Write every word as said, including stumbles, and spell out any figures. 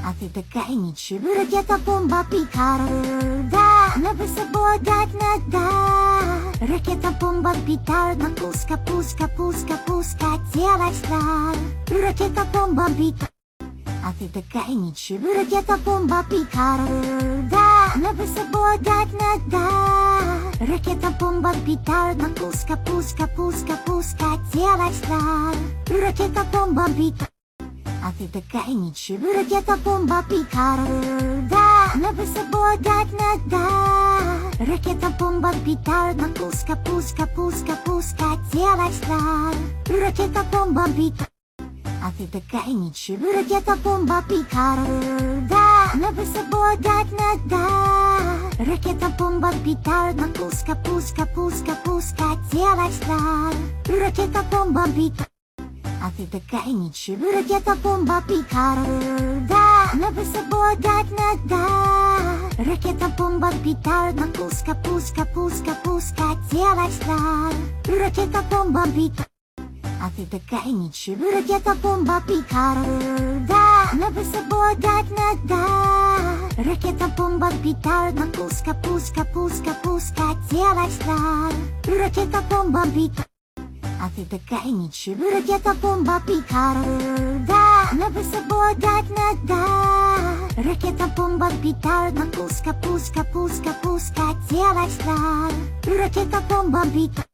А ты такая ничего, ракета-бомба петарда, на высвободить надо. Ракета-бомба петарда, пуска, пуска, пуска, пуска, девочка. Ракета-бомба петарда. А ты такая ничего, ракета-бомба петарда, на высвободить надо. Ракета-бомба петарда, пуска, пуска, пуска, пуска, девочка. Ракета-бомба петарда. А ты такая ничего, ракета-бомба петарда, на высвободить надо. Ракета-бомба петарда, пуска, пуска, пуска, пуска, девочка. Ракета-бомба петарда. А ты такая ничего, ракета-бомба петарда, на высвободить надо. Ракета-бомба петарда, пуска, пуска, пуска, пуска, девочка. Ракета-бомба петарда. А ты такая ничего, ракета-бомба петарда, на высвободить надо. Ракета-бомба петарда, пуска, пуска, пуска, пуска, девочка. Ракета-бомба петарда. А ты такая ничего, ракета-бомба петарда, на высвободить надо. Ракета-бомба петарда, пуска, пуска, пуска, пуска, девочка. Ракета-бомба петарда. А ты такая ничего, ракета-бомба петарда, на высвободить надо. Ракета-бомба петарда, пуска, пуска, пуска, пуска, девочка. Ракета-бомба петарда.